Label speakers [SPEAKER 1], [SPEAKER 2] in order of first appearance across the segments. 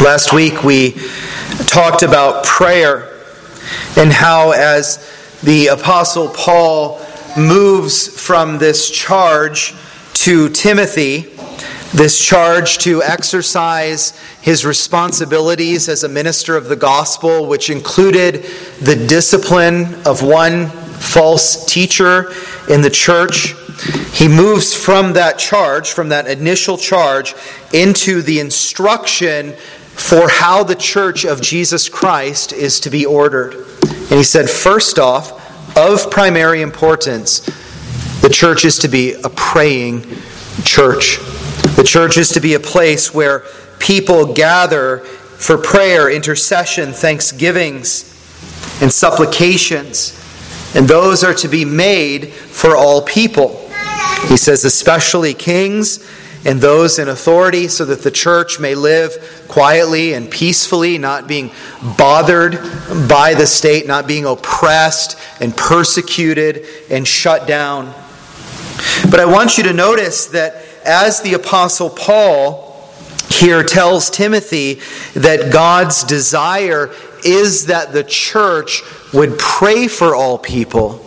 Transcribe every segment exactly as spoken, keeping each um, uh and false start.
[SPEAKER 1] Last week we talked about prayer and how as the Apostle Paul moves from this charge to Timothy, this charge to exercise his responsibilities as a minister of the gospel, which included the discipline of one false teacher in the church. He moves from that charge, from that initial charge, into the instruction for how the church of Jesus Christ is to be ordered. And he said, first off, of primary importance, the church is to be a praying church. The church is to be a place where people gather for prayer, intercession, thanksgivings, and supplications. And those are to be made for all people. He says, especially kings and those in authority, so that the church may live quietly and peacefully, not being bothered by the state, not being oppressed and persecuted and shut down. But I want you to notice that as the Apostle Paul here tells Timothy that God's desire is that the church would pray for all people,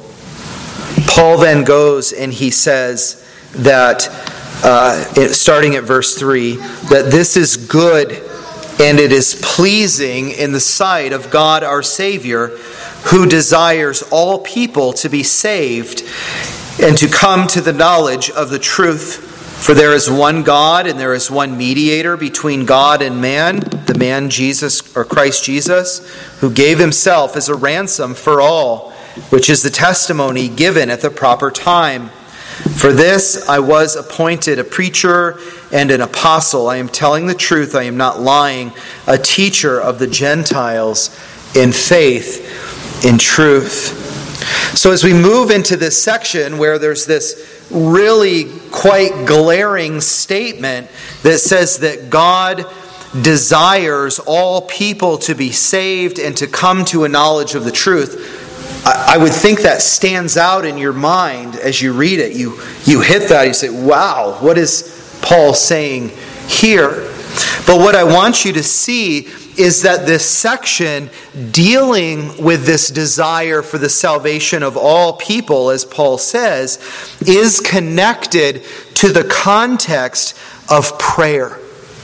[SPEAKER 1] Paul then goes and he says that, uh, starting at verse three, that this is good and it is pleasing in the sight of God our Savior, who desires all people to be saved and to come to the knowledge of the truth. For there is one God and there is one mediator between God and man, the man Jesus or Christ Jesus, who gave himself as a ransom for all, which is the testimony given at the proper time. For this I was appointed a preacher and an apostle. I am telling the truth, I am not lying, a teacher of the Gentiles in faith, in truth. So as we move into this section where there's this really quite glaring statement that says that God desires all people to be saved and to come to a knowledge of the truth, I would think that stands out in your mind as you read it. You, you hit that, you say, wow, what is Paul saying here? But what I want you to see is that this section dealing with this desire for the salvation of all people, as Paul says, is connected to the context of prayer.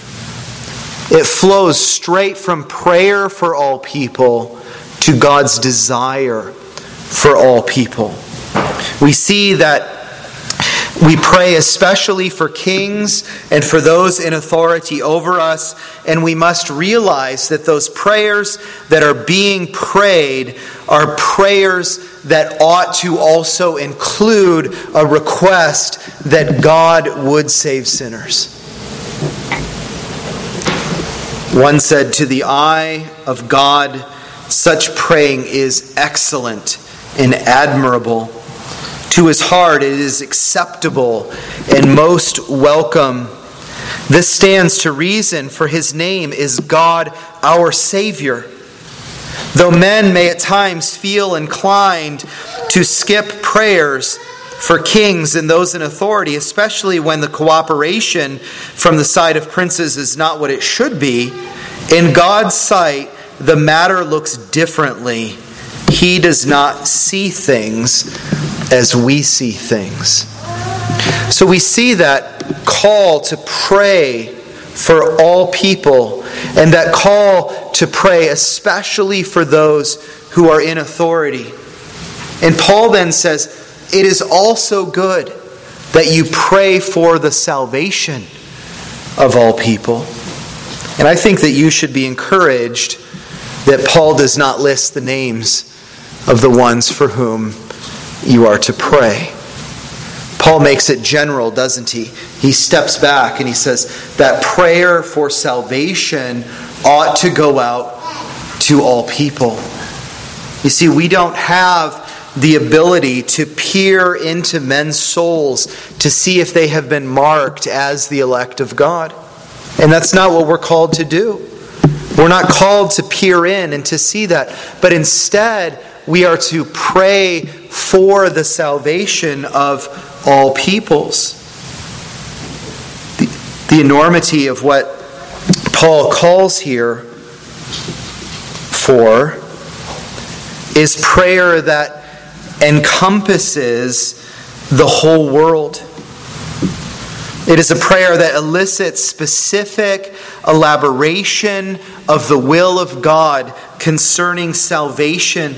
[SPEAKER 1] It flows straight from prayer for all people to God's desire for all people. We see that we pray especially for kings and for those in authority over us, and we must realize that those prayers that are being prayed are prayers that ought to also include a request that God would save sinners. One said, to the eye of God, such praying is excellent and admirable. To his heart it is acceptable and most welcome. This stands to reason, for his name is God our Savior. Though men may at times feel inclined to skip prayers for kings and those in authority, especially when the cooperation from the side of princes is not what it should be, in God's sight the matter looks differently. He does not see things as we see things. So we see that call to pray for all people, and that call to pray especially for those who are in authority. And Paul then says, it is also good that you pray for the salvation of all people. And I think that you should be encouraged that Paul does not list the names of the ones for whom you are to pray. Paul makes it general, doesn't he? He steps back and he says that prayer for salvation ought to go out to all people. You see, we don't have the ability to peer into men's souls to see if they have been marked as the elect of God. And that's not what we're called to do. We're not called to peer in and to see that. But instead, we are to pray for the salvation of all peoples. The, the enormity of what Paul calls here for is prayer that encompasses the whole world. It is a prayer that elicits specific elaboration of the will of God concerning salvation.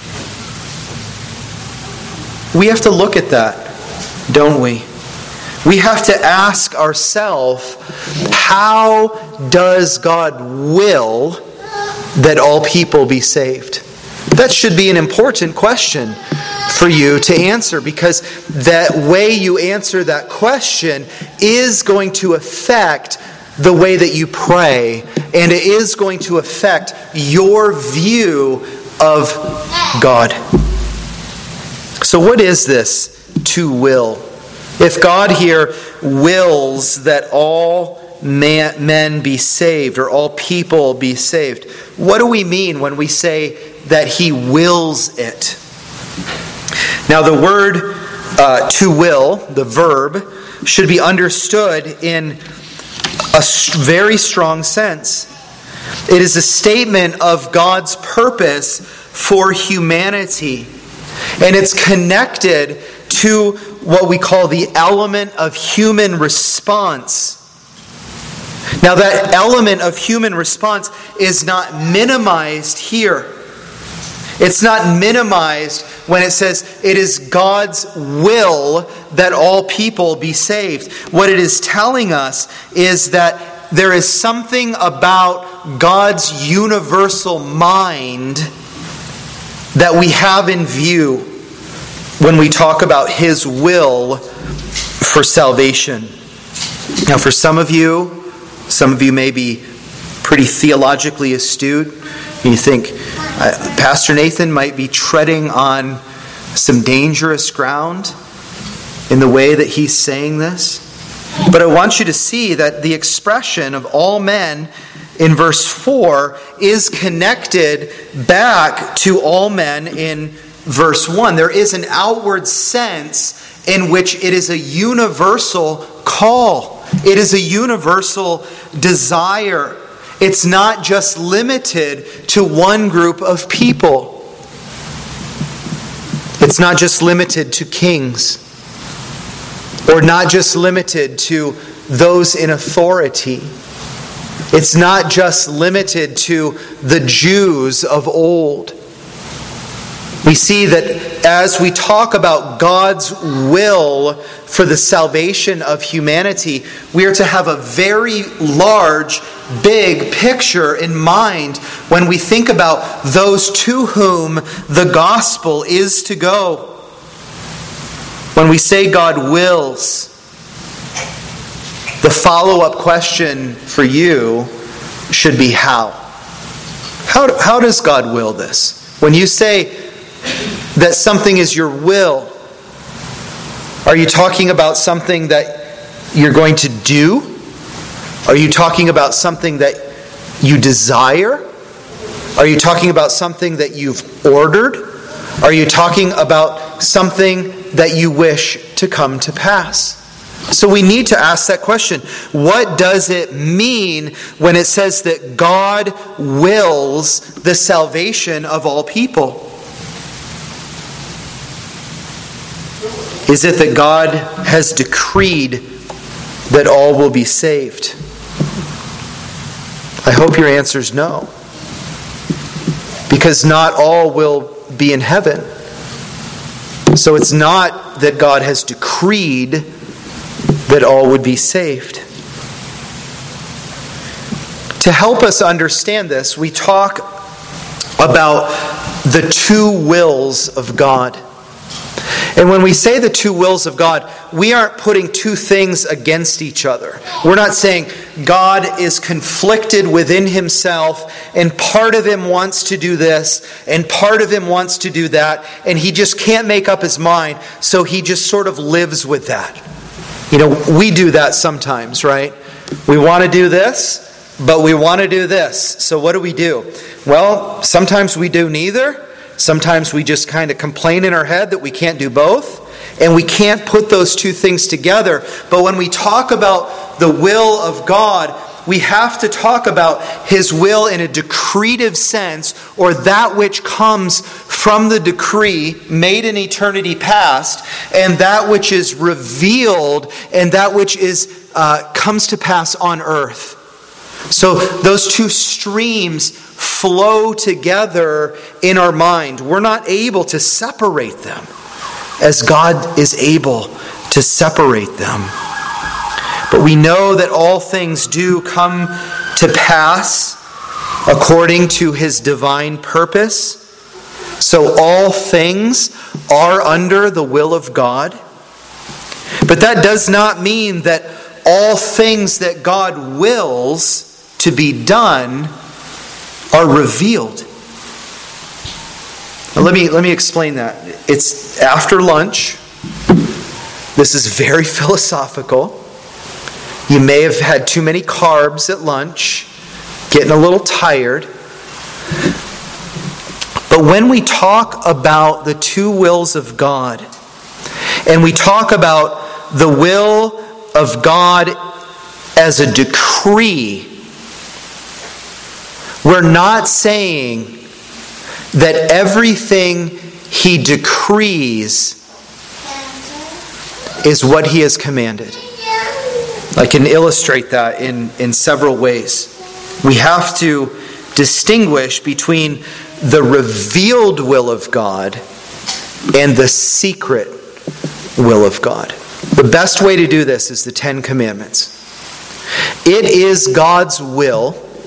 [SPEAKER 1] We have to look at that, don't we? We have to ask ourselves, how does God will that all people be saved? That should be an important question for you to answer, because that way you answer that question is going to affect the way that you pray, and it is going to affect your view of God. So what is this to will? If God here wills that all man, men be saved, or all people be saved, what do we mean when we say that He wills it? Now the word uh, to will, the verb, should be understood in a very strong sense. It is a statement of God's purpose for humanity. And it's connected to what we call the element of human response. Now that element of human response is not minimized here. It's not minimized when it says it is God's will that all people be saved. What it is telling us is that there is something about God's universal mind that we have in view when we talk about His will for salvation. Now for some of you, some of you may be pretty theologically astute. You think, uh, Pastor Nathan might be treading on some dangerous ground in the way that he's saying this. But I want you to see that the expression of all men in verse four is connected back to all men in verse one. There is an outward sense in which it is a universal call. It is a universal desire. It's not just limited to one group of people. It's not just limited to kings, or not just limited to those in authority. It's not just limited to the Jews of old. We see that as we talk about God's will for the salvation of humanity, we are to have a very large, big picture in mind when we think about those to whom the gospel is to go. When we say God wills, the follow-up question for you should be how? How, how does God will this? When you say that something is your will, are you talking about something that you're going to do? Are you talking about something that you desire? Are you talking about something that you've ordered? Are you talking about something that you wish to come to pass? So we need to ask that question. What does it mean when it says that God wills the salvation of all people? Is it that God has decreed that all will be saved? I hope your answer is no. Because not all will be in heaven. So it's not that God has decreed that all would be saved. To help us understand this, we talk about the two wills of God. And when we say the two wills of God, we aren't putting two things against each other. We're not saying God is conflicted within Himself, and part of Him wants to do this, and part of Him wants to do that, and He just can't make up His mind, so He just sort of lives with that. You know, we do that sometimes, right? We want to do this, but we want to do this. So what do we do? Well, sometimes we do neither. Sometimes we just kind of complain in our head that we can't do both, and we can't put those two things together. But when we talk about the will of God, we have to talk about his will in a decretive sense, or that which comes from the decree made in eternity past, and that which is revealed and that which is uh, comes to pass on earth. So those two streams flow together in our mind. We're not able to separate them as God is able to separate them. But we know that all things do come to pass according to his divine purpose. So all things are under the will of God. But that does not mean that all things that God wills to be done are revealed. Now let me, let me explain that. It's after lunch. This is very philosophical. You may have had too many carbs at lunch, getting a little tired. But when we talk about the two wills of God, and we talk about the will of God as a decree, we're not saying that everything he decrees is what he has commanded. I can illustrate that in, in several ways. We have to distinguish between the revealed will of God and the secret will of God. The best way to do this is the Ten Commandments. It is God's will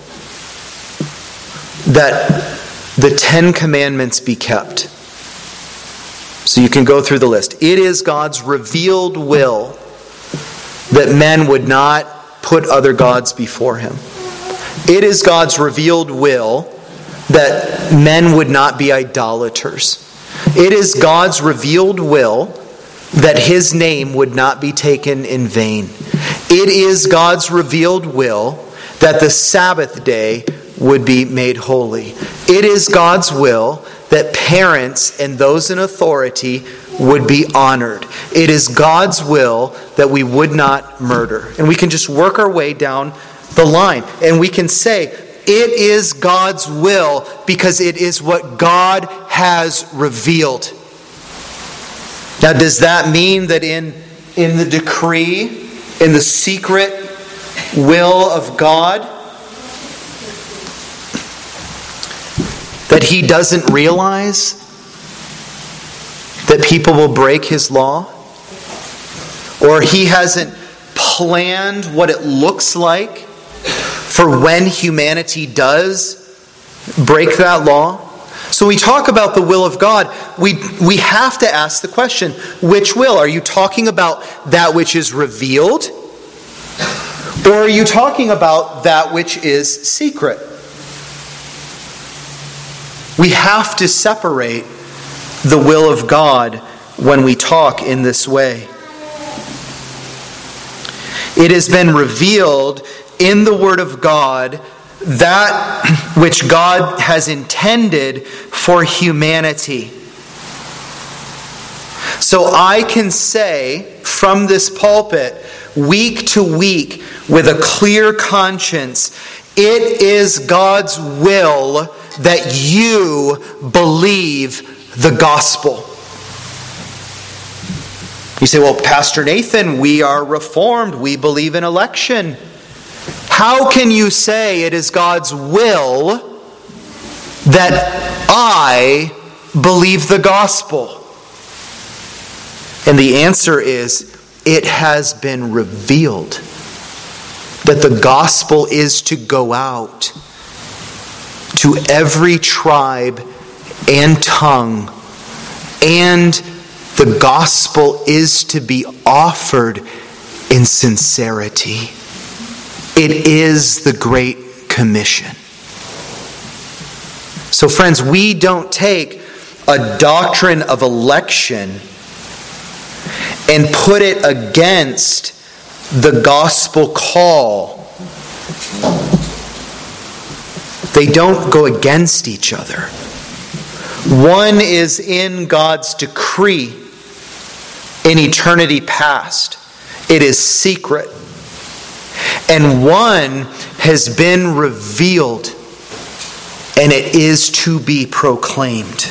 [SPEAKER 1] that the Ten Commandments be kept. So you can go through the list. It is God's revealed will that men would not put other gods before him. It is God's revealed will that men would not be idolaters. It is God's revealed will that his name would not be taken in vain. It is God's revealed will that the Sabbath day would be made holy. It is God's will that parents and those in authority would be honored. It is God's will that we would not murder. And we can just work our way down the line. And we can say, it is God's will because it is what God has revealed. Now, does that mean that in, in the decree, in the secret will of God, that he doesn't realize that people will break his law? Or he hasn't planned what it looks like for when humanity does break that law? So we talk about the will of God. We, we have to ask the question, which will? Are you talking about that which is revealed? Or are you talking about that which is secret? We have to separate the will of God when we talk in this way. It has been revealed in the Word of God that which God has intended for humanity. So I can say from this pulpit, week to week, with a clear conscience, it is God's will that you believe the gospel. You say, well, Pastor Nathan, we are Reformed. We believe in election. How can you say it is God's will that I believe the gospel? And the answer is, it has been revealed that the gospel is to go out to every tribe and tongue, and the gospel is to be offered in sincerity. It is the Great Commission. So friends, we don't take a doctrine of election and put it against the gospel call. They don't go against each other. One is in God's decree in eternity past. It is secret. and one has been revealed, and it is to be proclaimed.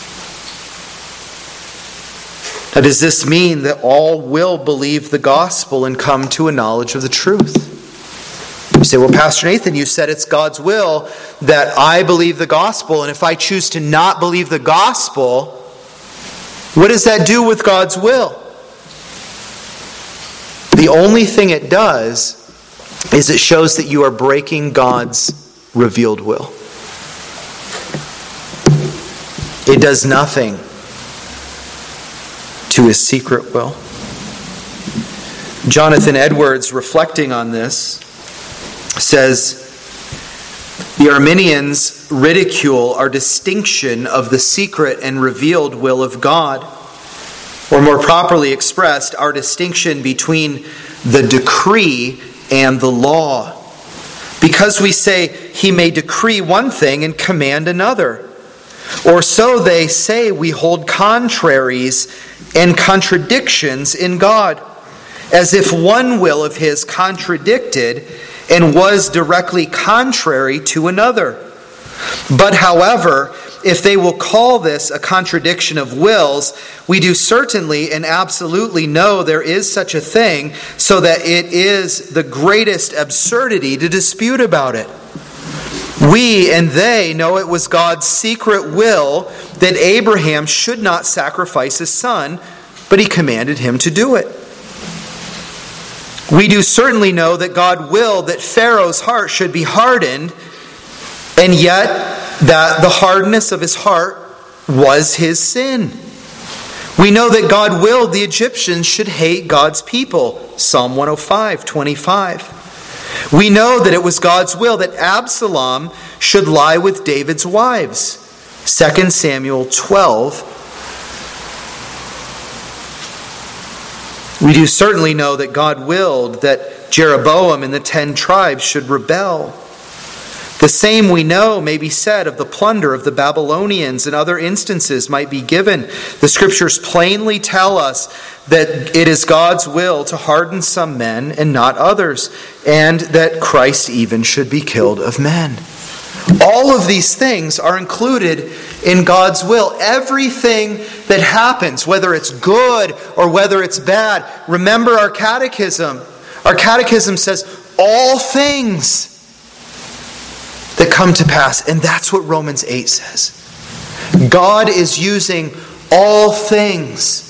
[SPEAKER 1] Now, does this mean that all will believe the gospel and come to a knowledge of the truth? You say, well, Pastor Nathan, you said it's God's will that I believe the gospel, and if I choose to not believe the gospel, what does that do with God's will? The only thing it does is it shows that you are breaking God's revealed will. It does nothing to his secret will. Jonathan Edwards, reflecting on this, says, the Arminians ridicule our distinction of the secret and revealed will of God, or more properly expressed, our distinction between the decree and the law. Because we say he may decree one thing and command another. Or so they say we hold contraries and contradictions in God, as if one will of his contradicted and was directly contrary to another. But however, if they will call this a contradiction of wills, we do certainly and absolutely know there is such a thing, so that it is the greatest absurdity to dispute about it. We and they know it was God's secret will that Abraham should not sacrifice his son, but he commanded him to do it. We do certainly know that God willed that Pharaoh's heart should be hardened, and yet that the hardness of his heart was his sin. We know that God willed the Egyptians should hate God's people, Psalm one oh five, twenty-five. We know that it was God's will that Absalom should lie with David's wives, Second Samuel twelve. We do certainly know that God willed that Jeroboam and the ten tribes should rebel. The same we know may be said of the plunder of the Babylonians, and other instances might be given. The scriptures plainly tell us that it is God's will to harden some men and not others, and that Christ even should be killed of men. All of these things are included in God's will. Everything that happens, whether it's good or whether it's bad, remember our catechism. Our catechism says all things that come to pass. And that's what Romans eight says. God is using all things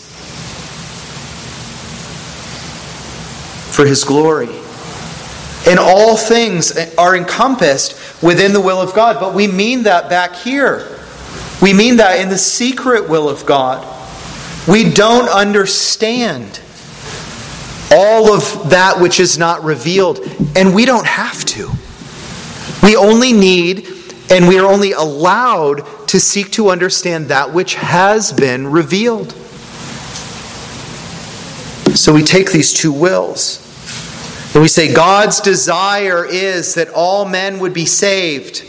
[SPEAKER 1] for his glory. And all things are encompassed within the will of God. But we mean that back here. We mean that in the secret will of God. We don't understand all of that which is not revealed. And we don't have to. We only need, and we are only allowed to seek to understand that which has been revealed. So we take these two wills, and we say God's desire is that all men would be saved.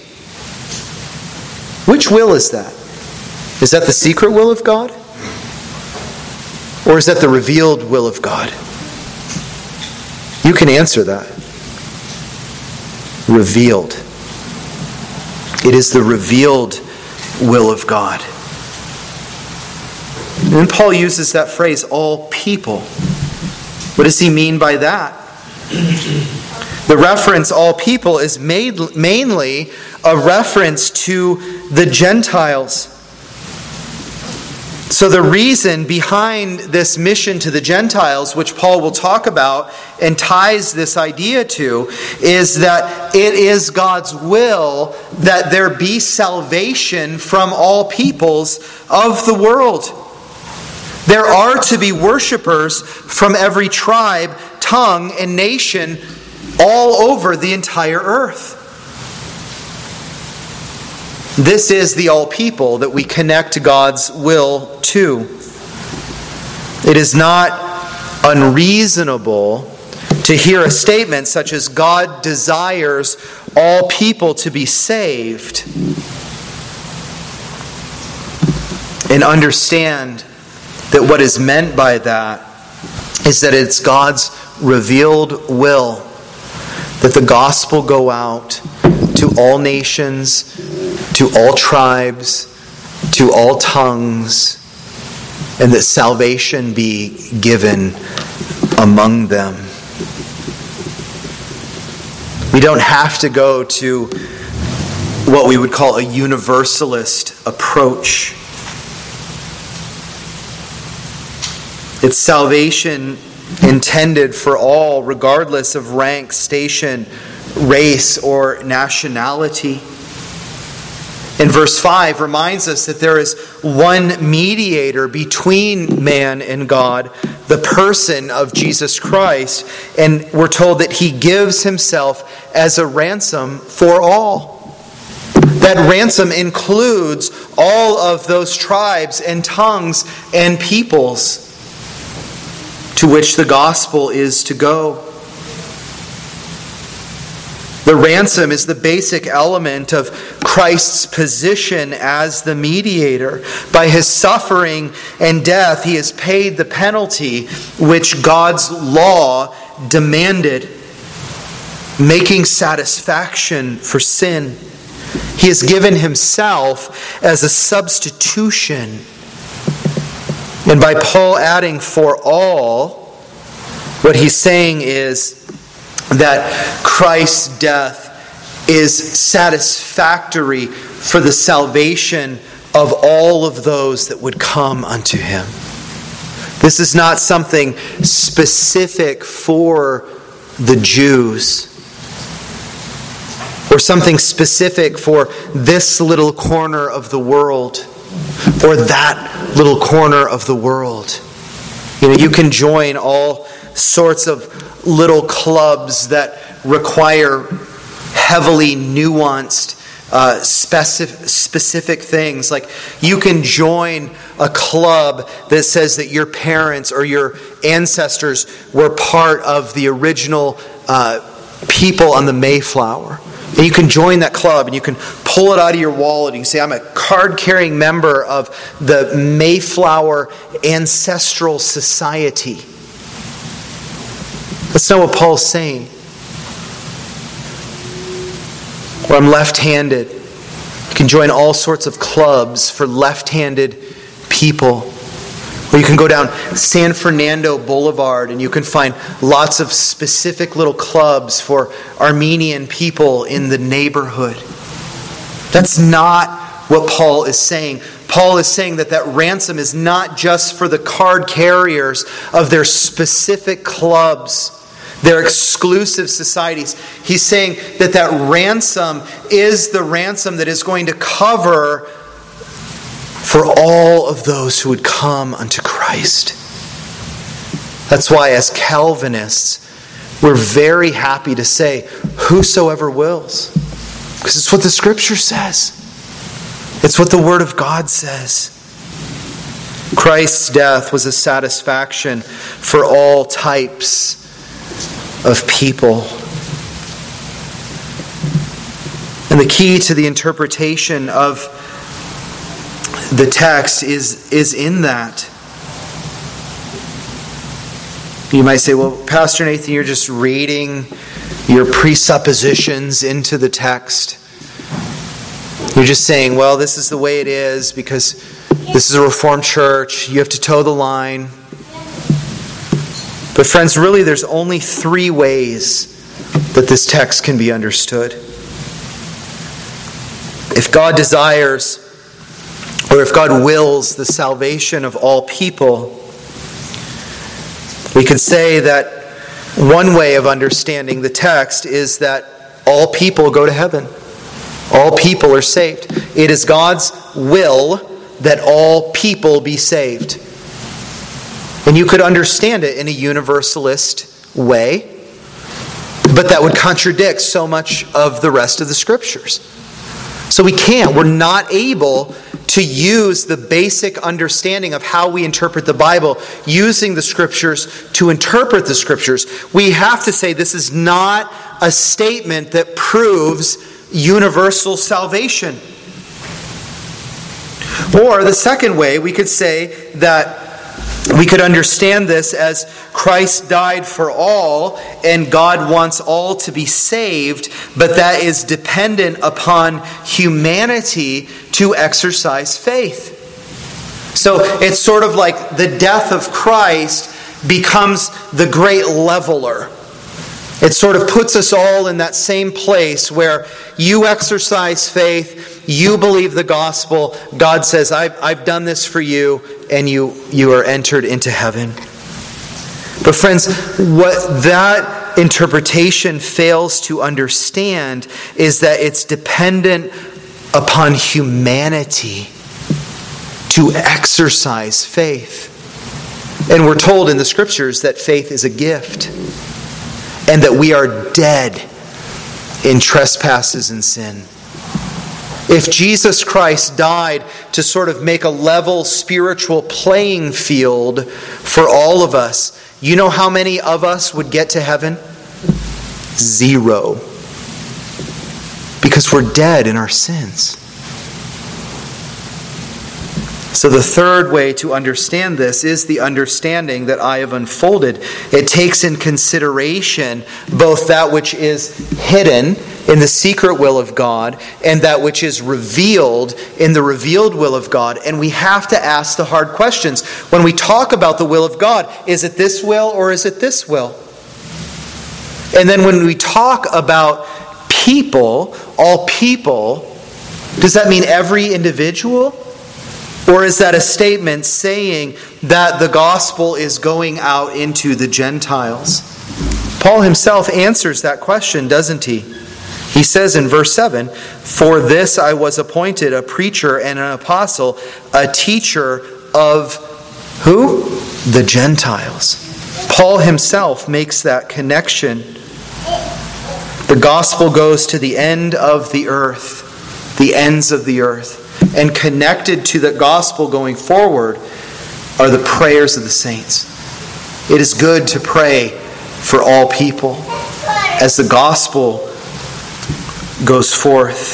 [SPEAKER 1] Which will is that? Is that the secret will of God? Or is that the revealed will of God? You can answer that. Revealed. It is the revealed will of God. And Paul uses that phrase, all people. What does he mean by that? The reference, all people, is made mainly a reference to the Gentiles. So the reason behind this mission to the Gentiles, which Paul will talk about and ties this idea to, is that it is God's will that there be salvation from all peoples of the world. There are to be worshipers from every tribe, tongue, and nation all over the entire earth. This is the all people that we connect God's will to. It is not unreasonable to hear a statement such as God desires all people to be saved, and understand that what is meant by that is that it's God's revealed will that the gospel go out to all nations, to all tribes, to all tongues, and that salvation be given among them. We don't have to go to what we would call a universalist approach. It's salvation intended for all, regardless of rank, station, race, or nationality. And verse five reminds us that there is one mediator between man and God, the person of Jesus Christ. And we're told that he gives himself as a ransom for all. That ransom includes all of those tribes and tongues and peoples to which the gospel is to go. The ransom is the basic element of Christ's position as the mediator. By his suffering and death, he has paid the penalty which God's law demanded, making satisfaction for sin. He has given himself as a substitution. And by Paul adding "for all," what he's saying is that Christ's death is satisfactory for the salvation of all of those that would come unto him. This is not something specific for the Jews, or something specific for this little corner of the world, or that little corner of the world. You know, you can join all sorts of little clubs that require heavily nuanced, uh, specific, specific things. Like, you can join a club that says that your parents or your ancestors were part of the original uh, people on the Mayflower. And you can join that club and you can pull it out of your wallet and you say, I'm a card-carrying member of the Mayflower Ancestral Society. That's not what Paul's saying. Or I'm left-handed. You can join all sorts of clubs for left-handed people. Or you can go down San Fernando Boulevard and you can find lots of specific little clubs for Armenian people in the neighborhood. That's not what Paul is saying. Paul is saying that that ransom is not just for the card carriers of their specific clubs, their exclusive societies. He's saying that that ransom is the ransom that is going to cover for all of those who would come unto Christ. That's why, as Calvinists, we're very happy to say, whosoever wills. Because it's what the Scripture says. It's what the Word of God says. Christ's death was a satisfaction for all types of people. And the key to the interpretation of the text is, is in that. You might say, well, Pastor Nathan, you're just reading your presuppositions into the text. You're just saying, well, this is the way it is because this is a Reformed church. You have to toe the line. But friends, really there's only three ways that this text can be understood. If God desires, or if God wills the salvation of all people, we could say that one way of understanding the text is that all people go to heaven. All people are saved. It is God's will that all people be saved. And you could understand it in a universalist way, but that would contradict so much of the rest of the Scriptures. So we can't. We're not able to use the basic understanding of how we interpret the Bible, using the Scriptures to interpret the Scriptures. We have to say this is not a statement that proves universal salvation. Or the second way, we could say that We could understand this as Christ died for all, and God wants all to be saved, but that is dependent upon humanity to exercise faith. So it's sort of like the death of Christ becomes the great leveler. It sort of puts us all in that same place where you exercise faith, you believe the gospel, God says, I've, I've done this for you, and you, you are entered into heaven. But friends, what that interpretation fails to understand is that it's dependent upon humanity to exercise faith. And we're told in the scriptures that faith is a gift, and that we are dead in trespasses and sin. If Jesus Christ died to sort of make a level spiritual playing field for all of us, you know how many of us would get to heaven? Zero. Because we're dead in our sins. So the third way to understand this is the understanding that I have unfolded. It takes in consideration both that which is hidden in the secret will of God and that which is revealed in the revealed will of God. And we have to ask the hard questions. When we talk about the will of God, is it this will or is it this will? And then when we talk about people, all people, does that mean every individual? Or is that a statement saying that the gospel is going out into the Gentiles? Paul himself answers that question, doesn't he? He says in verse seven, "For this I was appointed a preacher and an apostle, a teacher of" who? The Gentiles. Paul himself makes that connection. The gospel goes to the end of the earth, the ends of the earth. And connected to the gospel going forward are the prayers of the saints. It is good to pray for all people as the gospel goes forth.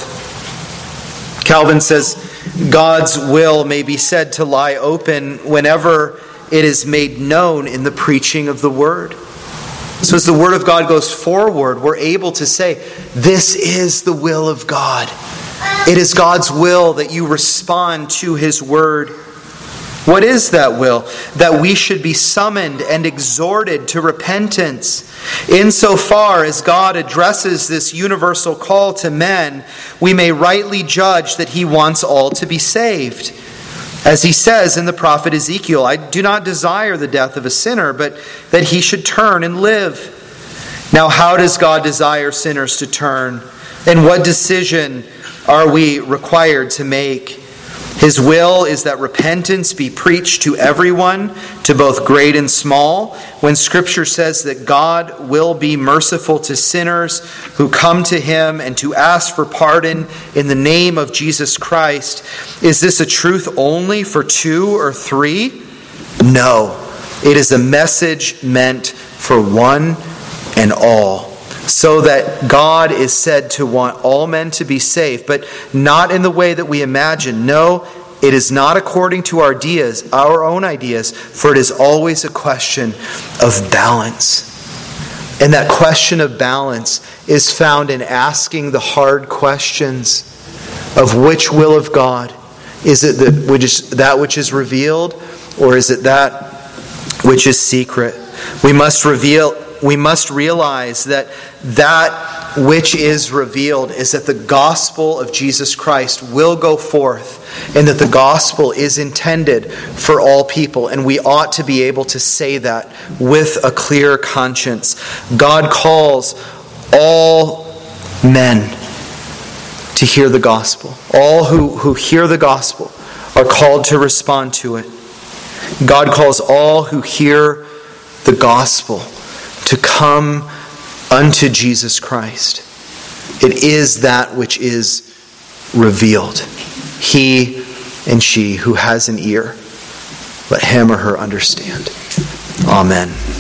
[SPEAKER 1] Calvin says, God's will may be said to lie open whenever it is made known in the preaching of the word. So as the word of God goes forward, we're able to say, this is the will of God. It is God's will that you respond to His word. What is that will? That we should be summoned and exhorted to repentance. Insofar as God addresses this universal call to men, we may rightly judge that He wants all to be saved. As He says in the prophet Ezekiel, I do not desire the death of a sinner, but that he should turn and live. Now, how does God desire sinners to turn? And what decision are we required to make? His will is that repentance be preached to everyone, to both great and small. When Scripture says that God will be merciful to sinners who come to Him and to ask for pardon in the name of Jesus Christ, is this a truth only for two or three? No. It is a message meant for one and all. So that God is said to want all men to be saved, but not in the way that we imagine. No, it is not according to our ideas, our own ideas, for it is always a question of balance. And that question of balance is found in asking the hard questions of which will of God. Is it the, which is, that which is revealed, or is it that which is secret? We must reveal We must realize that that which is revealed is that the gospel of Jesus Christ will go forth and that the gospel is intended for all people. And we ought to be able to say that with a clear conscience. God calls all men to hear the gospel. All who, who hear the gospel are called to respond to it. God calls all who hear the gospel to come unto Jesus Christ. It is that which is revealed. He and she who has an ear, let him or her understand. Amen.